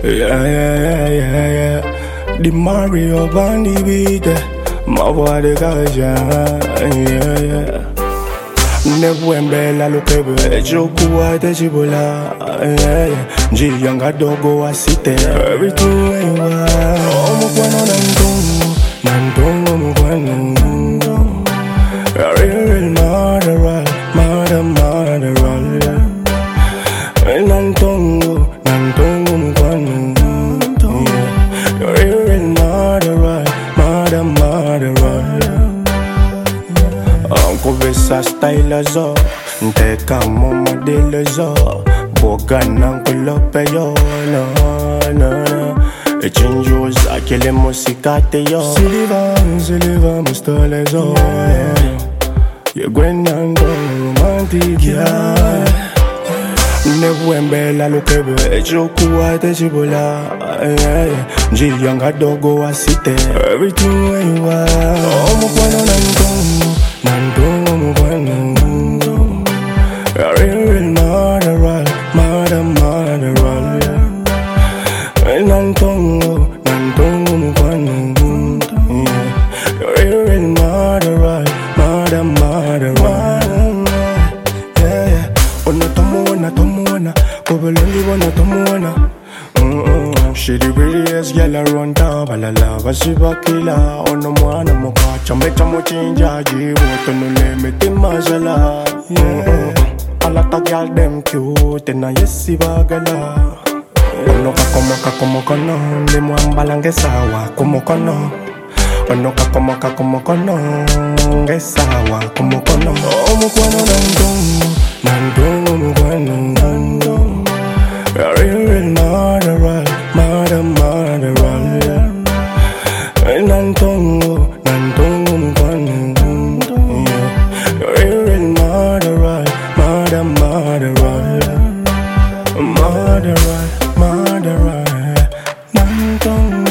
Yeah, yeah, yeah, yeah, yeah. The Mario Bandi beat, my body got yeah, yeah. Nebuembela lukebe jokuwa tejibola Jiyanga dogo asite everything I want Omukwano nantongo mukwano Real murderer Nantongo mukwano Real murderer Uncle Vesa style zo Nteka mama dele zo Boga nankulope yo No Echinjos akele musikate yo Siliva mustole zo Yegwenando romantic ya Nebuembela lukebe jokuwa tejibola Jiyanga dogo asite everything I want Omukwano nantongo mukwano Real murderer Nantongo mukwano Real murderer Yeah, ona tomuona Kobelongi bona tomuona She the prettiest girl around town Balala basibakila Ono mwana moka Chambecha mochinja Jibo tono lemete mazala Alata girl dem cute Na yesi bagala Ono kakomo kono Ndi mwambala ngesawa Kumo kono Ono kakomo kono Ngesawa kumo kono Omukwano nantongo mukwano Real murderer Nantongo mukwano Real murderer Nantongo